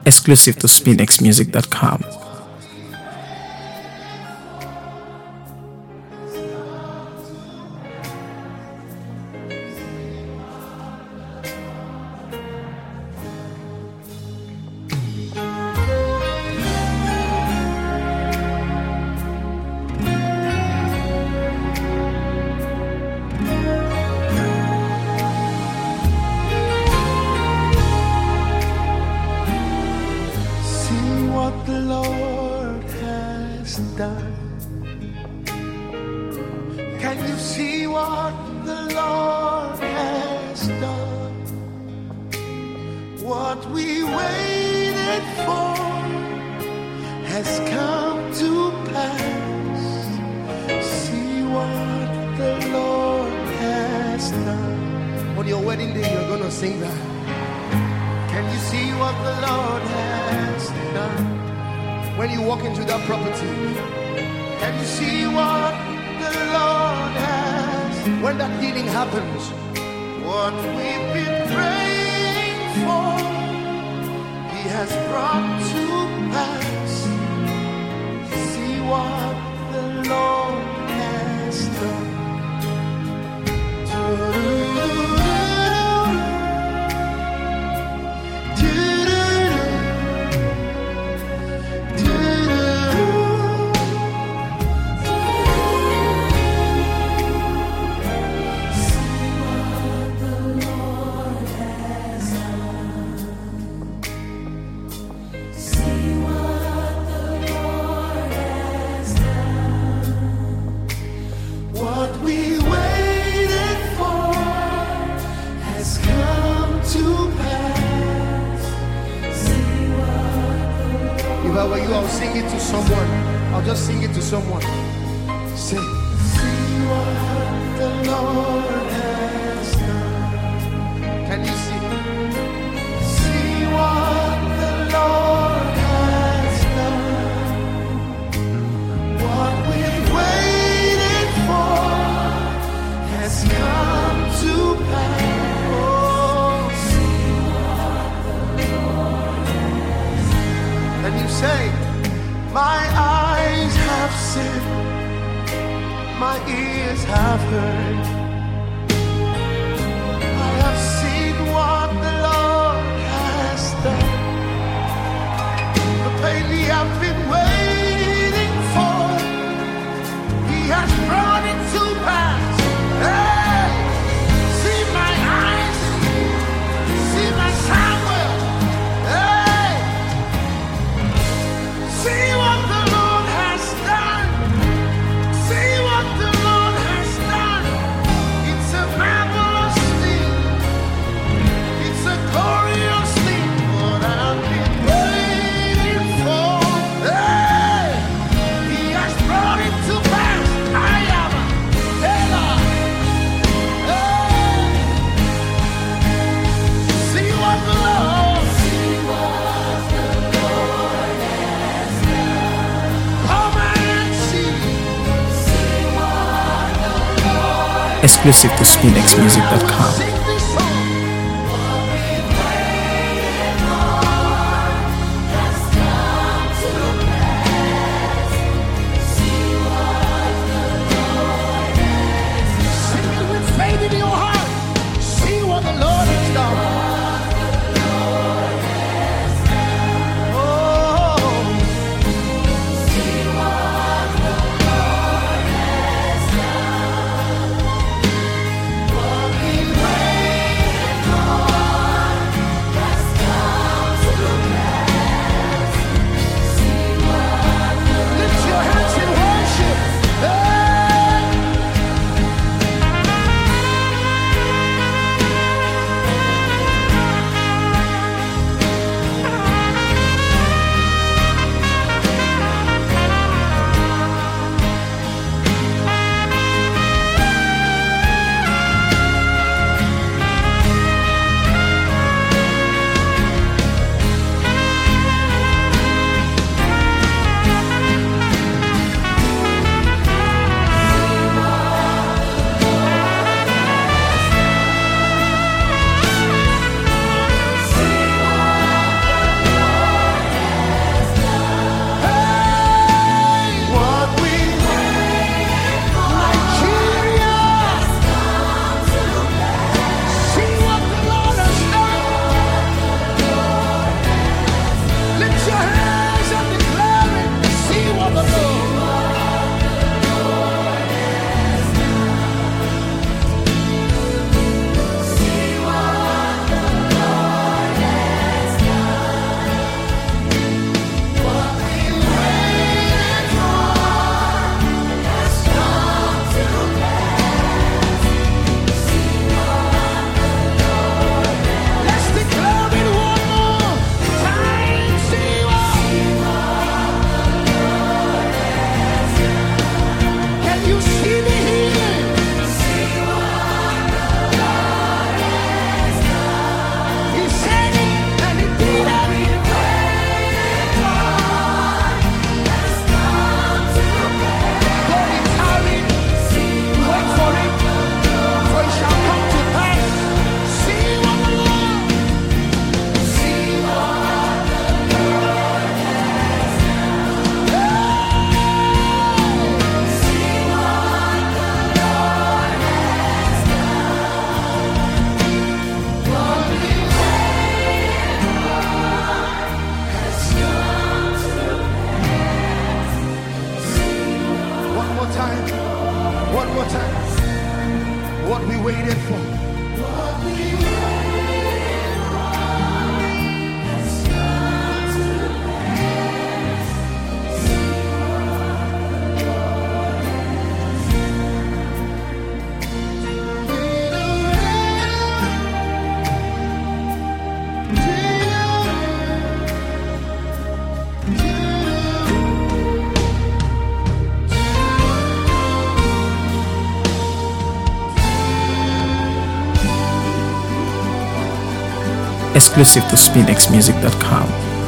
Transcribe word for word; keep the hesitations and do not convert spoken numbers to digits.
exclusive to spin x music dot com. What the Lord has done. Can you see what the Lord has done? What we waited for has come to pass. See what the Lord has done. On your wedding day, you're gonna sing that. Can you see what the Lord has done? When you walk into that property, can you see what the Lord has? When that healing happens, what we've been praying for, He has brought to pass. See what the Lord has done. If I were you, I'll sing it to someone. I'll just sing it to someone. Say, see what the Lord has done. Can you see? See what the Lord has done. What we've waited for has come to pass. And you say, my eyes have seen, my ears have heard, I have seen what the Lord has done. The pain we have been waiting for, He has brought it to pass. Hey, see my eyes, see my Samuel. See what the Lord has done. See what the Lord has done. It's a marvelous thing. It's a glorious thing. What I've been waiting for. Hey, He has brought it to pass. I am a Taylor. Hey, see what the Lord. See what the Lord has done. Come and see. See what the Lord. Exclusive to spin x music dot com. Sing this song. What we've waited for has come to pass. See what the Lord has done. Sing it with faith in your heart. See what the Lord has done. Oh, see what the Lord has done. What we waited One more time. What we waited for. What we waited for has come to pass. See what the Lord has Exclusive to spin x music dot com.